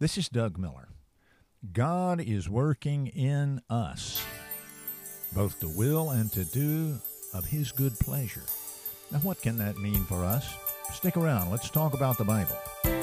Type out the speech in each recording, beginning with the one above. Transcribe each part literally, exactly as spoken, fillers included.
This is Doug Miller. God is working in us, both to will and to do of His good pleasure. Now, what can that mean for us? Stick around. Let's talk about the Bible.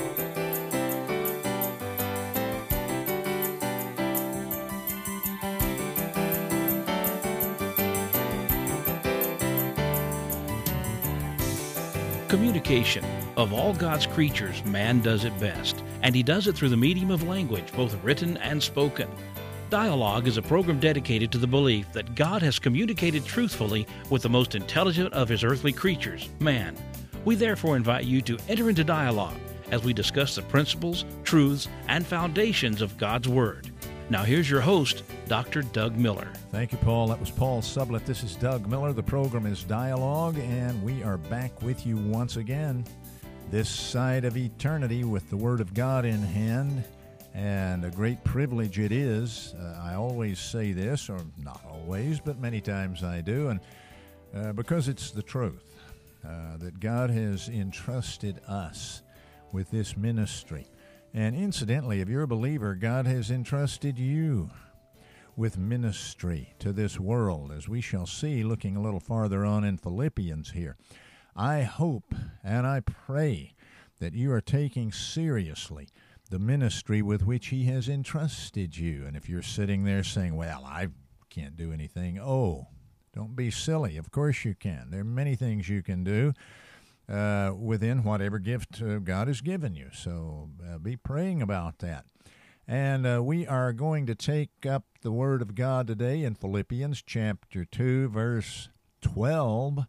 Communication. Of all God's creatures, man does it best, and he does it through the medium of language, both written and spoken. Dialogue is a program dedicated to the belief that God has communicated truthfully with the most intelligent of his earthly creatures, man. We therefore invite you to enter into dialogue as we discuss the principles, truths, and foundations of God's Word. Now here's your host, Doctor Doug Miller. Thank you, Paul. That was Paul Sublett. This is Doug Miller. The program is Dialogue, and we are back with you once again this side of eternity with the Word of God in hand, and a great privilege it is. Uh, I always say this, or not always, but many times I do, and uh, because it's the truth, uh, that God has entrusted us with this ministry. And incidentally, if you're a believer, God has entrusted you with ministry to this world, as we shall see looking a little farther on in Philippians here. I hope and I pray that you are taking seriously the ministry with which He has entrusted you. And if you're sitting there saying, well, I can't do anything, oh, don't be silly. Of course you can. There are many things you can do Uh, within whatever gift uh, God has given you. So uh, be praying about that. And uh, we are going to take up the Word of God today in Philippians chapter two, verse twelve.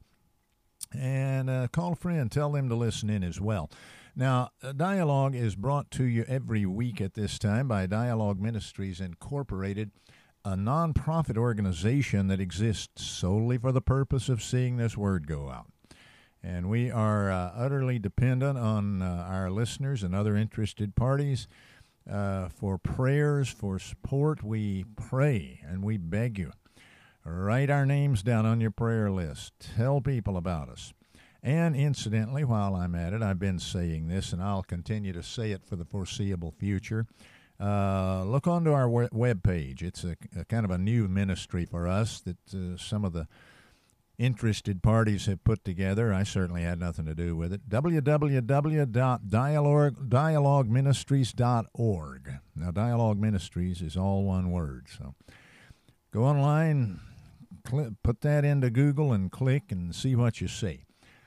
And uh, call a friend, tell them to listen in as well. Now, Dialogue is brought to you every week at this time by Dialogue Ministries Incorporated, a nonprofit organization that exists solely for the purpose of seeing this Word go out. And we are uh, utterly dependent on uh, our listeners and other interested parties uh, for prayers, for support. We pray and we beg you. Write our names down on your prayer list. Tell people about us. And incidentally, while I'm at it, I've been saying this, and I'll continue to say it for the foreseeable future. Uh, look onto our web page. It's a, a kind of a new ministry for us that uh, some of the interested parties have put together. I certainly had nothing to do with it. w w w dot dialogue ministries dot org. Now, Dialogue Ministries is all one word. So go online, cl- put that into Google and click and see what you see.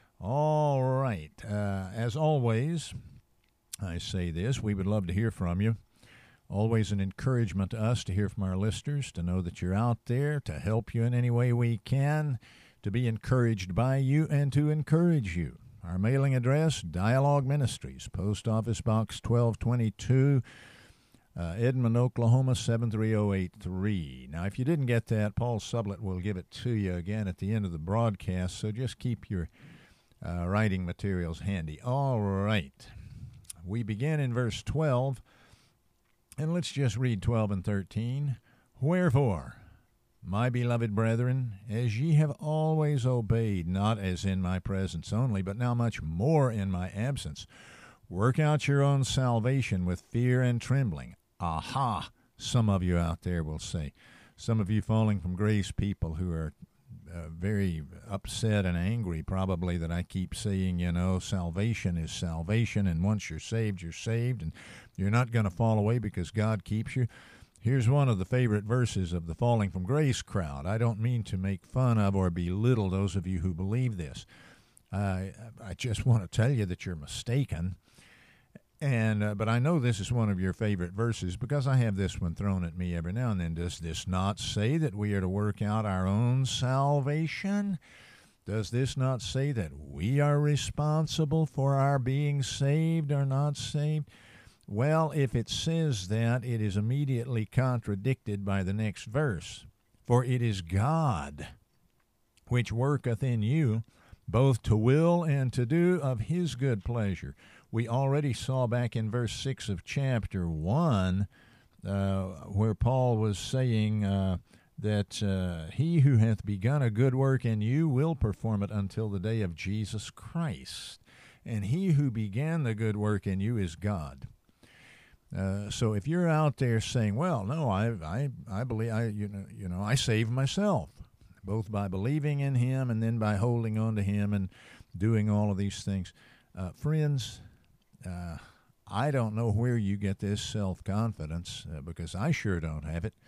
All right. Uh, as always, I say this, we would love to hear from you. Always an encouragement to us to hear from our listeners, to know that you're out there, to help you in any way we can, to be encouraged by you and to encourage you. Our mailing address, Dialogue Ministries, Post Office Box twelve twenty-two, uh, Edmond, Oklahoma, seven three zero eight three. Now, if you didn't get that, Paul Sublett will give it to you again at the end of the broadcast, so just keep your uh, writing materials handy. All right. We begin in verse twelve, and let's just read twelve and thirteen. Wherefore, my beloved brethren, as ye have always obeyed, not as in my presence only, but now much more in my absence, work out your own salvation with fear and trembling. Aha, some of you out there will say. Some of you falling from grace people who are uh, very upset and angry probably that I keep saying, you know, salvation is salvation, and once you're saved, you're saved, and you're not going to fall away because God keeps you. Here's one of the favorite verses of the Falling from Grace crowd. I don't mean to make fun of or belittle those of you who believe this. Uh, I just want to tell you that you're mistaken. And uh, but I know this is one of your favorite verses because I have this one thrown at me every now and then. Does this not say that we are to work out our own salvation? Does this not say that we are responsible for our being saved or not saved? Well, if it says that, it is immediately contradicted by the next verse. For it is God which worketh in you both to will and to do of his good pleasure. We already saw back in verse six of chapter one uh, where Paul was saying uh, that uh, he who hath begun a good work in you will perform it until the day of Jesus Christ. And he who began the good work in you is God. Uh, so if you're out there saying, "Well, no, I, I, I believe, I, you know, you know, I saved myself, both by believing in Him and then by holding on to Him and doing all of these things," uh, friends, uh, I don't know where you get this self-confidence uh, because I sure don't have it.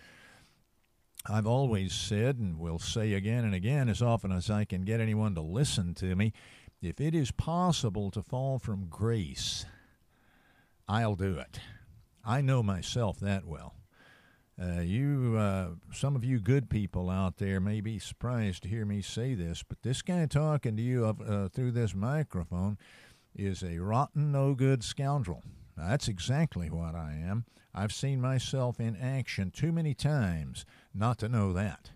I've always said, and will say again and again, as often as I can get anyone to listen to me, if it is possible to fall from grace, I'll do it. I know myself that well. Uh, you, uh, some of you good people out there may be surprised to hear me say this, but this guy talking to you uh, through this microphone is a rotten, no-good scoundrel. Now, that's exactly what I am. I've seen myself in action too many times not to know that.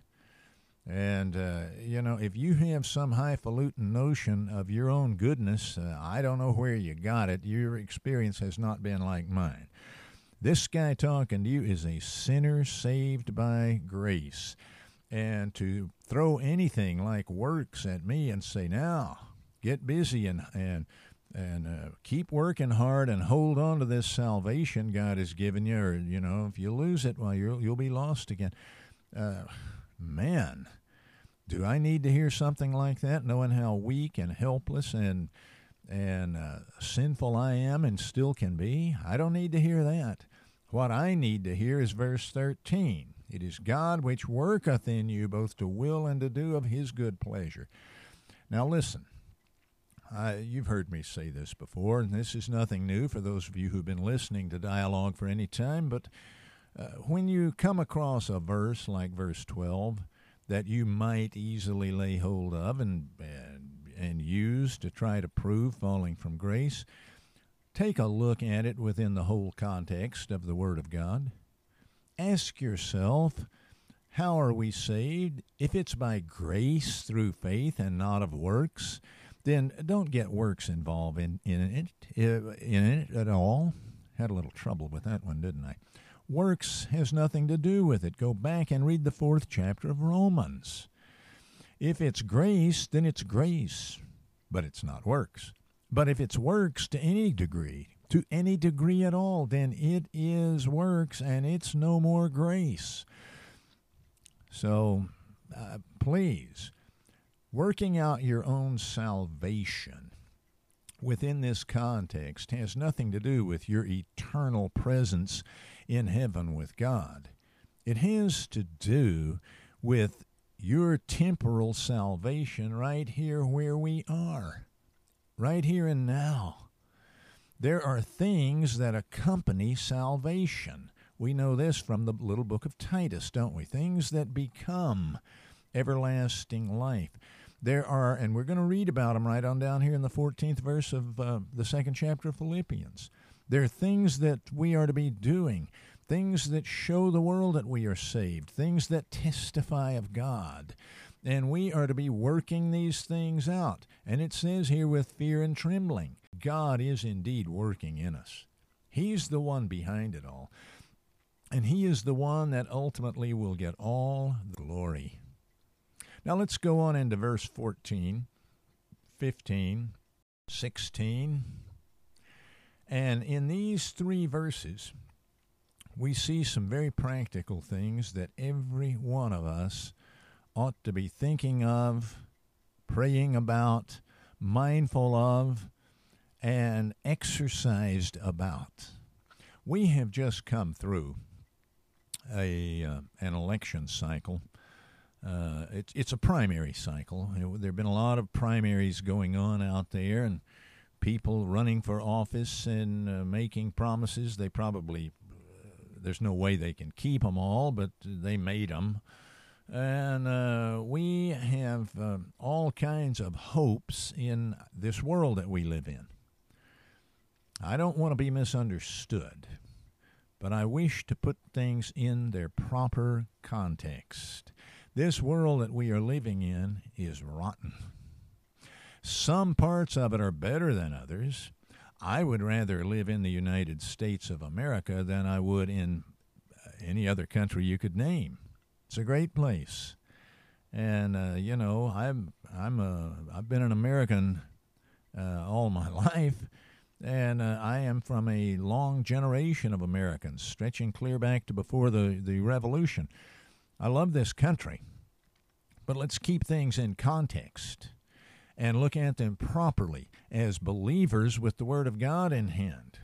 And, uh, you know, if you have some highfalutin notion of your own goodness, uh, I don't know where you got it. Your experience has not been like mine. This guy talking to you is a sinner saved by grace. And to throw anything like works at me and say, now, get busy and and and uh, keep working hard and hold on to this salvation God has given you, or, you know, if you lose it, well, you'll, you'll be lost again. Uh, man, do I need to hear something like that, knowing how weak and helpless and and uh, sinful I am and still can be? I don't need to hear that. What I need to hear is verse thirteen. It is God which worketh in you both to will and to do of His good pleasure. Now listen, I, you've heard me say this before, and this is nothing new for those of you who've been listening to Dialogue for any time, but uh, when you come across a verse like verse twelve that you might easily lay hold of and, and, and use to try to prove falling from grace, take a look at it within the whole context of the Word of God. Ask yourself, how are we saved? If it's by grace through faith and not of works, then don't get works involved in, in it in it at all. Had a little trouble with that one, didn't I? Works has nothing to do with it. Go back and read the fourth chapter of Romans. If it's grace, then it's grace, but it's not works. But if it's works to any degree, to any degree at all, then it is works, and it's no more grace. So, uh, please, working out your own salvation within this context has nothing to do with your eternal presence in heaven with God. It has to do with your temporal salvation right here where we are. Right here and now. There are things that accompany salvation. We know this from the little book of Titus, don't we? Things that become everlasting life. There are, and we're going to read about them right on down here in the fourteenth verse of uh, the second chapter of Philippians. There are things that we are to be doing, things that show the world that we are saved, things that testify of God. And we are to be working these things out. And it says here, with fear and trembling. God is indeed working in us. He's the one behind it all. And He is the one that ultimately will get all the glory. Now let's go on into verse fourteen, fifteen, sixteen. And in these three verses, we see some very practical things that every one of us ought to be thinking of, praying about, mindful of, and exercised about. We have just come through a uh, an election cycle. Uh, it's it's a primary cycle. There have been a lot of primaries going on out there, and people running for office and uh, making promises. They probably, uh, there's no way they can keep them all, but they made them. And uh, we have uh, all kinds of hopes in this world that we live in. I don't want to be misunderstood, but I wish to put things in their proper context. This world that we are living in is rotten. Some parts of it are better than others. I would rather live in the United States of America than I would in any other country you could name. It's a great place, and uh, you know I'm I'm a I've been an American uh, all my life, And uh, I am from a long generation of Americans, stretching clear back to before the, the Revolution. I love this country, but let's keep things in context and look at them properly as believers with the Word of God in hand.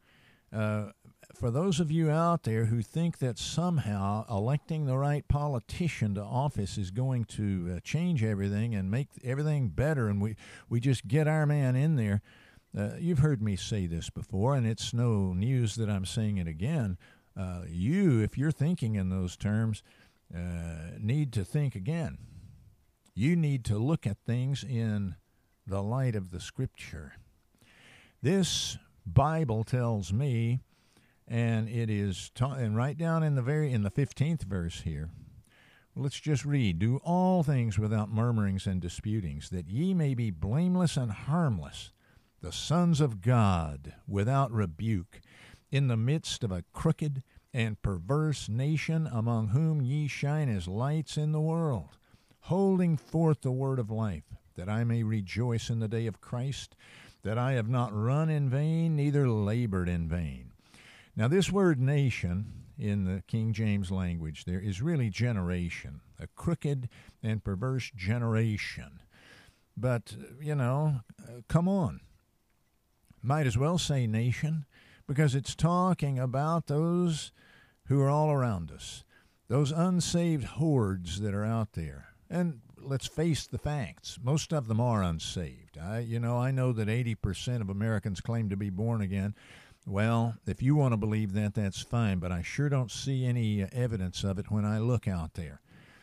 Uh, for those of you out there who think that somehow electing the right politician to office is going to uh, change everything and make everything better, and we, we just get our man in there, uh, you've heard me say this before, and it's no news that I'm saying it again. Uh, you, if you're thinking in those terms, uh, need to think again. You need to look at things in the light of the Scripture. This Bible tells me, and it is, ta- and right down in the very in the fifteenth verse here. Let's just read. Do all things without murmurings and disputings, that ye may be blameless and harmless, the sons of God, without rebuke, in the midst of a crooked and perverse nation, among whom ye shine as lights in the world, holding forth the word of life, that I may rejoice in the day of Christ, that I have not run in vain, neither labored in vain. Now, this word nation in the King James language there is really generation, a crooked and perverse generation. But, you know, uh, come on. Might as well say nation, because it's talking about those who are all around us, those unsaved hordes that are out there. And let's face the facts. Most of them are unsaved. I, you know, I know that eighty percent of Americans claim to be born again. Well, if you want to believe that, that's fine, but I sure don't see any evidence of it when I look out there.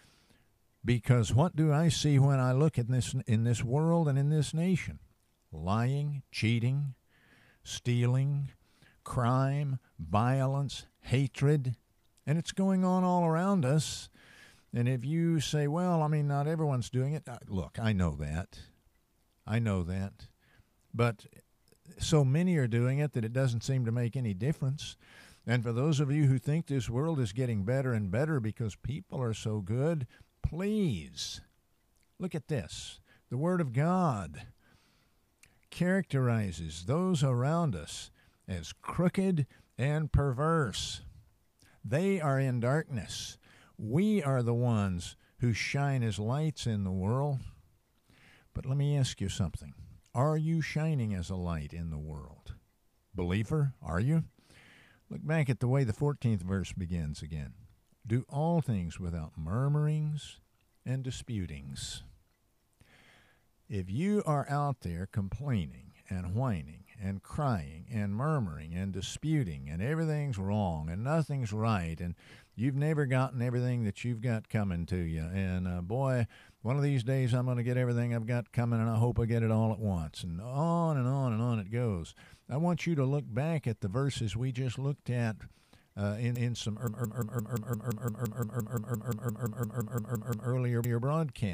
Because what do I see when I look at this in this world and in this nation? Lying, cheating, stealing, crime, violence, hatred, and it's going on all around us. And if you say, well, I mean, not everyone's doing it. Look, I know that. I know that. But so many are doing it that it doesn't seem to make any difference. And for those of you who think this world is getting better and better because people are so good, please look at this. The Word of God characterizes those around us as crooked and perverse. They are in darkness. We are the ones who shine as lights in the world. But let me ask you something. Are you shining as a light in the world? Believer, are you? Look back at the way the fourteenth verse begins again. Do all things without murmurings and disputings. If you are out there complaining and whining and crying and murmuring and disputing and everything's wrong and nothing's right and you've never gotten everything that you've got coming to you, and uh, boy, one of these days I'm going to get everything I've got coming, and I hope I get it all at once, and on and on and on it goes. I want you to look back at the verses we just looked at uh, in in some earlier broadcast.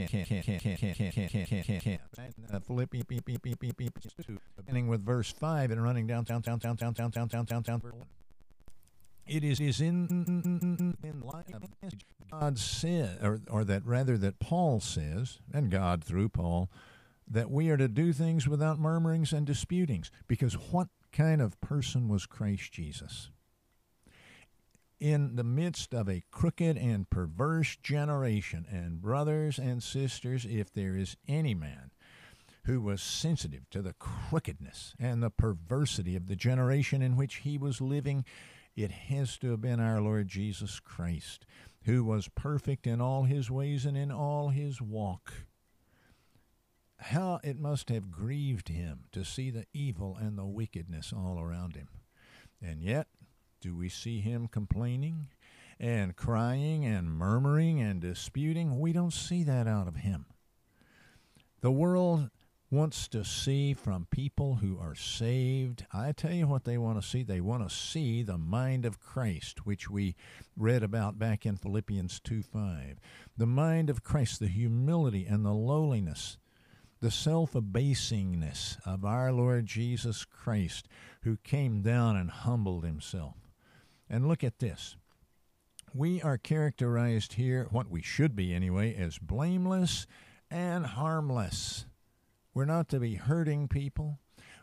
Philippians two, beginning with verse five and running down, down, down, down, down, down, down, down, down, down. It is, is in, in line of God said, or, or that rather that Paul says, and God through Paul, that we are to do things without murmurings and disputings. Because what kind of person was Christ Jesus? In the midst of a crooked and perverse generation, and brothers and sisters, if there is any man who was sensitive to the crookedness and the perversity of the generation in which he was living, it has to have been our Lord Jesus Christ, who was perfect in all his ways and in all his walk. How it must have grieved him to see the evil and the wickedness all around him. And yet, do we see him complaining and crying and murmuring and disputing? We don't see that out of him. The world wants to see from people who are saved. I tell you what they want to see. They want to see the mind of Christ, which we read about back in Philippians two five. The mind of Christ, the humility and the lowliness, the self-abasingness of our Lord Jesus Christ, who came down and humbled himself. And look at this. We are characterized here, what we should be anyway, as blameless and harmless. We're not to be hurting people.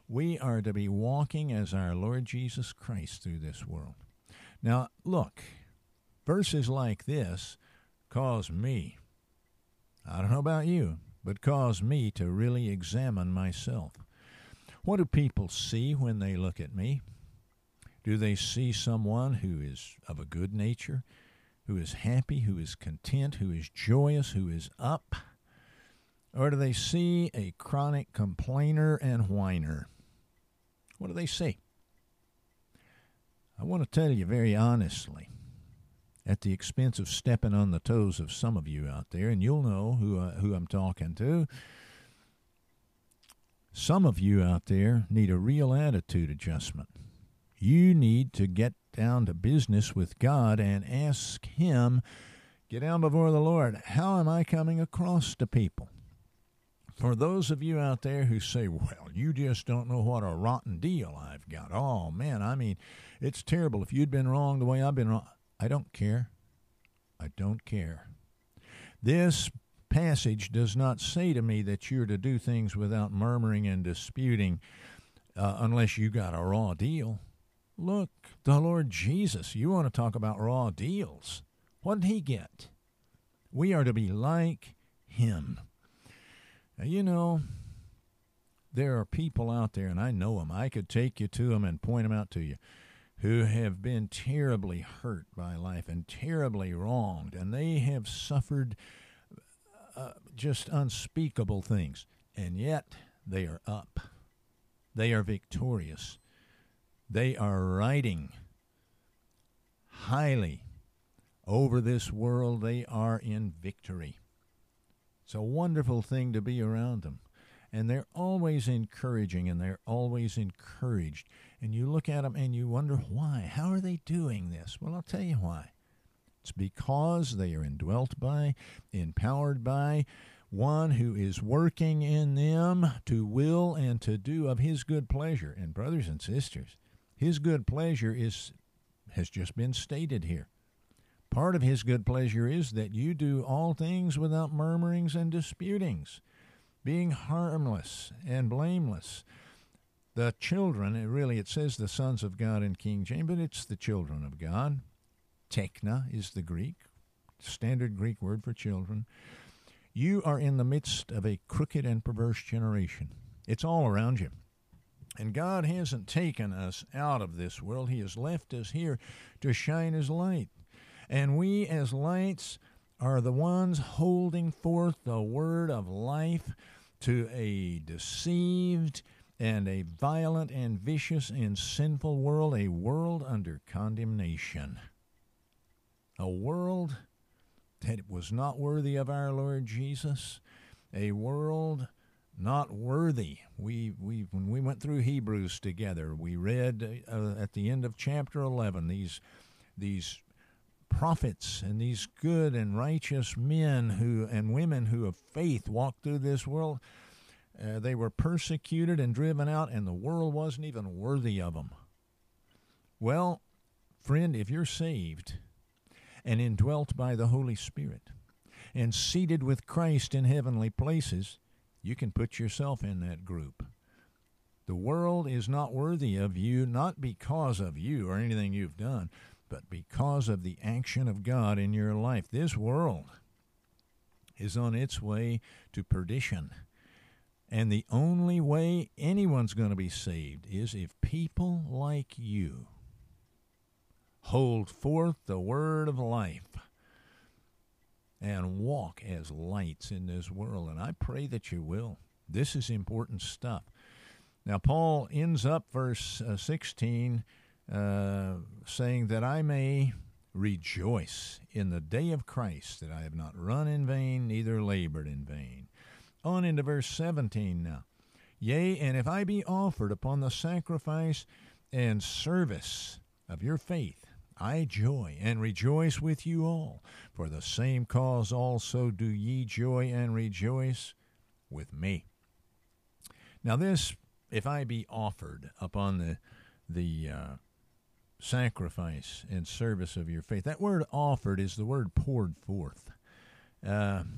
We are to be walking as our Lord Jesus Christ through this world. Now, look, verses like this cause me, I don't know about you, but cause me to really examine myself. What do people see when they look at me? Do they see someone who is of a good nature, who is happy, who is content, who is joyous, who is up? Or do they see a chronic complainer and whiner? What do they see? I want to tell you very honestly, at the expense of stepping on the toes of some of you out there, and you'll know who, uh, who I'm talking to, some of you out there need a real attitude adjustment. You need to get down to business with God and ask Him, get down before the Lord, how am I coming across to people? For those of you out there who say, well, you just don't know what a rotten deal I've got. Oh, man, I mean, it's terrible. If you'd been wrong the way I've been wrong, I don't care. I don't care. This passage does not say to me that you're to do things without murmuring and disputing uh, unless you got a raw deal. Look, the Lord Jesus, you want to talk about raw deals. What did He get? We are to be like Him. Now, you know, there are people out there, and I know them. I could take you to them and point them out to you, who have been terribly hurt by life and terribly wronged, and they have suffered uh, just unspeakable things, and yet they are up. They are victorious. They are riding highly over this world. They are in victory. It's a wonderful thing to be around them. And they're always encouraging, and they're always encouraged. And you look at them and you wonder why. How are they doing this? Well, I'll tell you why. It's because they are indwelt by, empowered by one who is working in them to will and to do of His good pleasure. And brothers and sisters, His good pleasure is has just been stated here. Part of His good pleasure is that you do all things without murmurings and disputings, being harmless and blameless. The children, it really, it says the sons of God in King James, but it's the children of God. Tekna is the Greek, standard Greek word for children. You are in the midst of a crooked and perverse generation. It's all around you. And God hasn't taken us out of this world. He has left us here to shine His light. And we as lights are the ones holding forth the word of life to a deceived and a violent and vicious and sinful world, a world under condemnation. A world that was not worthy of our Lord Jesus, a world not worthy. We we when we went through Hebrews together, we read uh, at the end of chapter eleven these these prophets and these good and righteous men who and women who of faith walked through this world. Uh, they were persecuted and driven out, and the world wasn't even worthy of them. Well, friend, if you're saved and indwelt by the Holy Spirit and seated with Christ in heavenly places, you can put yourself in that group. The world is not worthy of you, not because of you or anything you've done, but because of the action of God in your life. This world is on its way to perdition. And the only way anyone's going to be saved is if people like you hold forth the word of life and walk as lights in this world. And I pray that you will. This is important stuff. Now, Paul ends up verse uh, sixteen uh, saying that I may rejoice in the day of Christ, that I have not run in vain, neither labored in vain. On into verse seventeen now. Yea, and if I be offered upon the sacrifice and service of your faith, I joy and rejoice with you all. For the same cause also do ye joy and rejoice with me. Now this, if I be offered upon the the uh, sacrifice and service of your faith, that word offered is the word poured forth. Uh,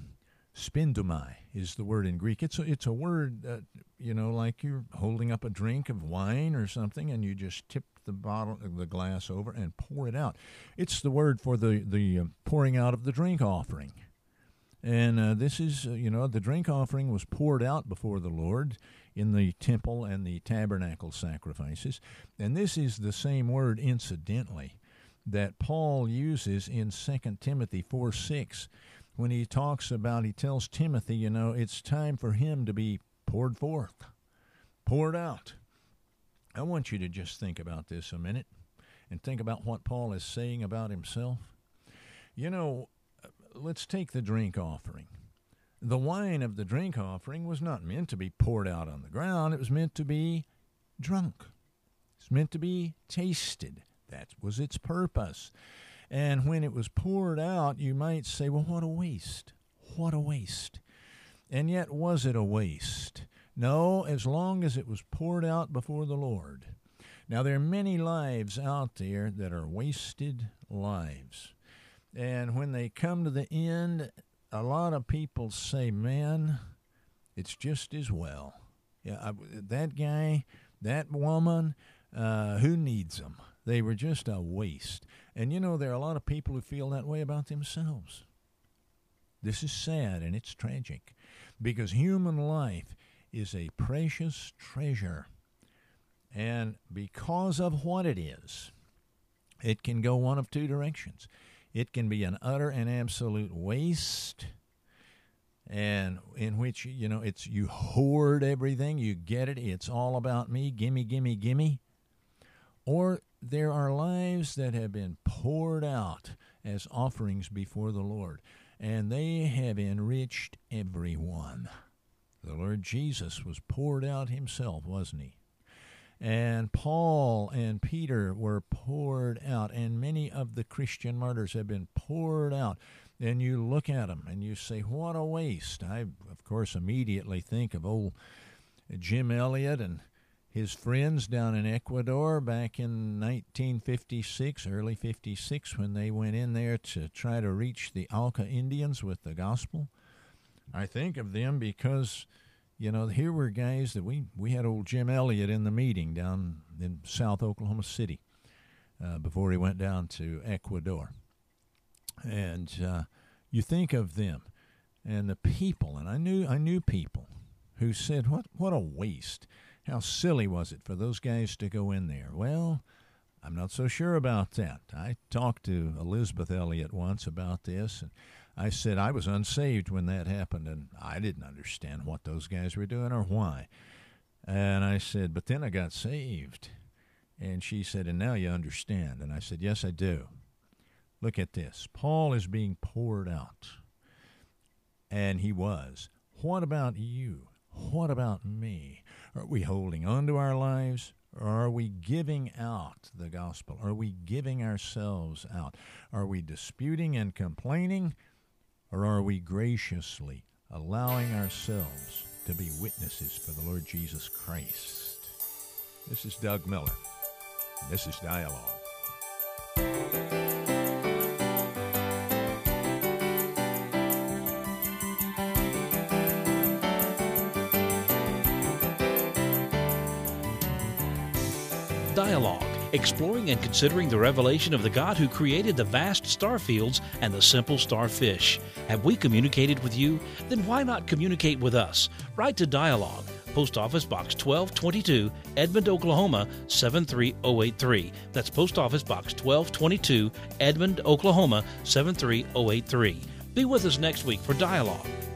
Spindumai is the word in Greek. It's a, it's a word, uh, you know, like you're holding up a drink of wine or something, and you just tip the bottle, the glass over, and pour it out. It's the word for the the uh, pouring out of the drink offering. And uh, this is, uh, you know, the drink offering was poured out before the Lord in the temple and the tabernacle sacrifices. And this is the same word, incidentally, that Paul uses in Second Timothy four six. When he talks about, he tells Timothy, you know, it's time for him to be poured forth, poured out. I want you to just think about this a minute and think about what Paul is saying about himself. You know, let's take the drink offering. The wine of the drink offering was not meant to be poured out on the ground. It was meant to be drunk. It's meant to be tasted. That was its purpose. And when it was poured out, you might say, well, what a waste. What a waste. And yet, was it a waste? No, as long as it was poured out before the Lord. Now, there are many lives out there that are wasted lives. And when they come to the end, a lot of people say, man, it's just as well. Yeah, I, that guy, that woman, uh, who needs them? They were just a waste. And, you know, there are a lot of people who feel that way about themselves. This is sad and it's tragic because human life is a precious treasure. And because of what it is, it can go one of two directions. It can be an utter and absolute waste, and in which, you know, it's you hoard everything, you get it, it's all about me, gimme, gimme, gimme. Or there are lives that have been poured out as offerings before the Lord, and they have enriched everyone. The Lord Jesus was poured out himself, wasn't he? And Paul and Peter were poured out, and many of the Christian martyrs have been poured out. And you look at them and you say, what a waste. I, of course, immediately think of old Jim Elliot and his friends down in Ecuador back in nineteen fifty-six, early fifty-six, when they went in there to try to reach the Auca Indians with the gospel. I think of them because, you know, here were guys that we, we had old Jim Elliot in the meeting down in South Oklahoma City uh, before he went down to Ecuador. And uh, you think of them and the people, and I knew I knew people who said, what, what a waste. How silly was it for those guys to go in there? Well, I'm not so sure about that. I talked to Elizabeth Elliot once about this, and I said I was unsaved when that happened, and I didn't understand what those guys were doing or why. And I said, but then I got saved. And she said, and now you understand. And I said, yes, I do. Look at this. Paul is being poured out. And he was. What about you? What about me? Are we holding on to our lives? Or are we giving out the gospel? Are we giving ourselves out? Are we disputing and complaining? Or are we graciously allowing ourselves to be witnesses for the Lord Jesus Christ? This is Doug Miller. This is Dialogue. Dialogue, exploring and considering the revelation of the God who created the vast star fields and the simple starfish. Have we communicated with you? Then why not communicate with us? Write to Dialogue, Post Office Box twelve twenty-two, Edmond, Oklahoma seven three zero eight three. That's Post Office Box twelve twenty-two, Edmond, Oklahoma seven three zero eight three. Be with us next week for Dialogue.